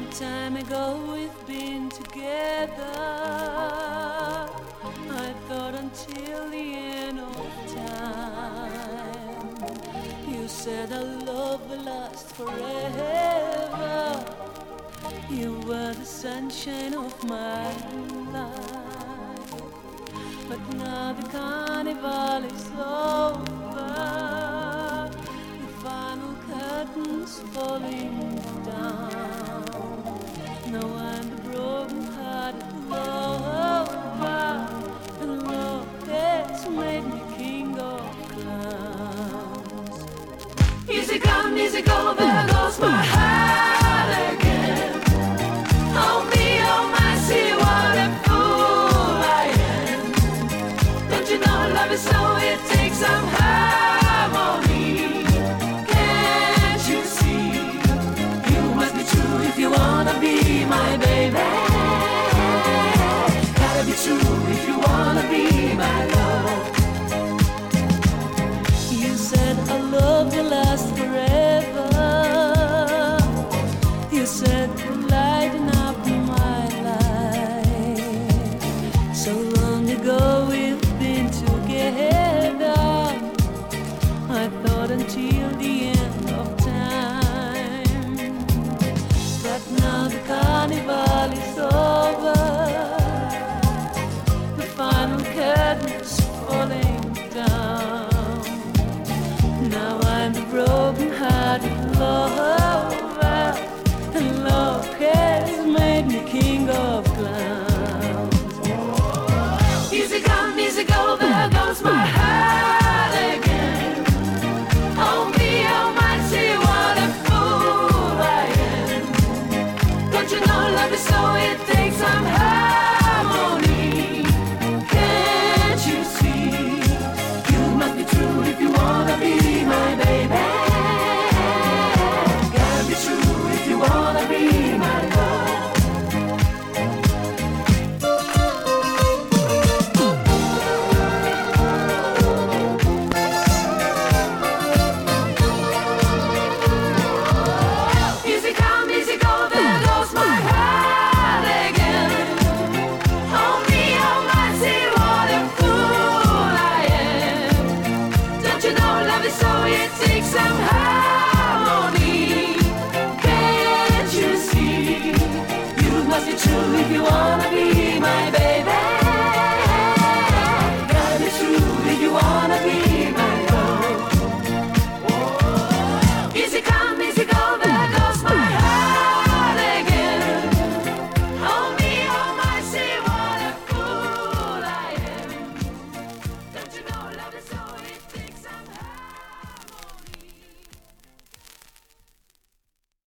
Time ago we've been together. I thought until the end of time. You said our love will last forever. You were the sunshine of my life. But now the carnival is over. The final curtains falling down. Now I'm the broken-hearted lover, and love has made me king of clowns. Easy come, easy go, there goes my heart again. Oh me, oh my, see what a fool I am. Don't you know love is so, it takes some harmony. Can't you see? You must be true if you wanna be my baby. Gotta be true if you wanna be my love. You said our love will last forever. You said you'll lighten up my life. So long ago we've been together. I thought until the end of time. But now the carnival is over. The final curtain's falling down. Now I'm the broken-hearted lover, and love has made me king of clowns. Easy come, easy go, there goes my heart again. Oh me, oh my, see what a fool I am. Don't you know love is so, it takes some harmony. Can't you see? You must be true if you wanna be my baby. Gotta be true if you wanna be my love. Easy come, easy go, there goes my heart again. Oh me, oh my, see what a fool I am. Don't you know love is so, it takes some